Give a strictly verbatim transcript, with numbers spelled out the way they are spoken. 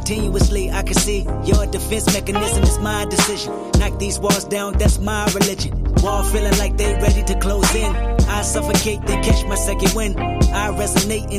continuously. I can see your defense mechanism is my decision. Knock these walls down, that's my religion. Wall feeling like they ready to close in. I suffocate, then catch my second wind. I resonate in